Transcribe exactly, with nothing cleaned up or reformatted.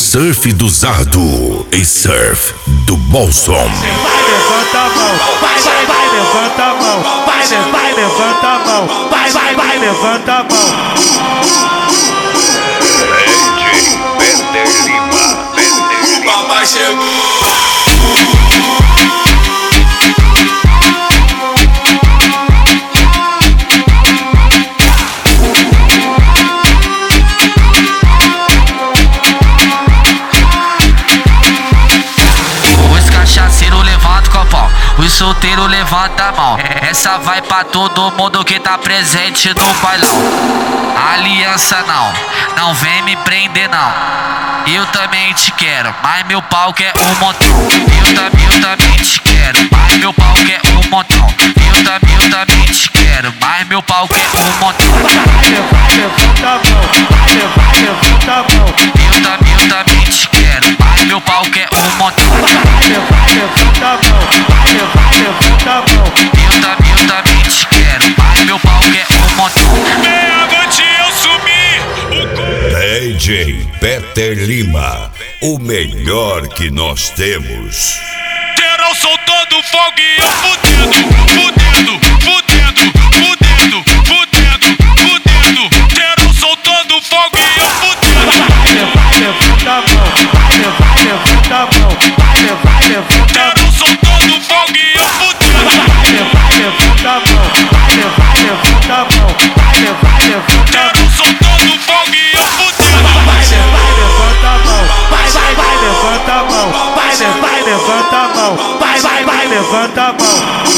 surf do Zardo e surf do Bolson. Vai, levanta a mão, vai, vai, vai, levanta a mão, vai, vai, levanta a mão, vai, vai, vai, levanta a mão. Peter Lima, Peter Lima. Papai chegou. Os solteiros levanta a mão. Essa vai pra todo mundo que tá presente no bailão. Aliança não, não vem me prender não. Eu também te quero, mas meu pau quer um montão. Eu, tam, eu também te quero, mas meu pau quer um montão. Eu, tam, eu também te quero, mas meu pau quer um montão. Vai, levanta a mão, vai, vai, levanta a mão. Eu, tam, eu também te quero, mas meu pau quer um montão. Vai, levanta a mão, vai, vai, levanta a mão. Eu, tam, eu também te quero, mas meu pau quer um montão. Meia-noite eu subi. D J Peter Lima, o melhor que nós temos. Geral soltando fogo e eu fudendo, fudendo, fudendo, fudendo, fudendo, fudendo. Geral soltando fogo e eu fudendo. Vai, levanta a mão, vai, vai, levanta a mão, vai, vai, levanta a mão. Geral soltando fogo e eu fudendo. Vai, levanta a mão, vai, vai, levanta a mão, vai, vai, levanta a mão. Geral soltando fogo e eu fudendo. Vai, vai, levanta a mão, vai, vai, vai, levanta a mão, vai, vai, levanta a mão, vai, vai, vai, levanta a mão.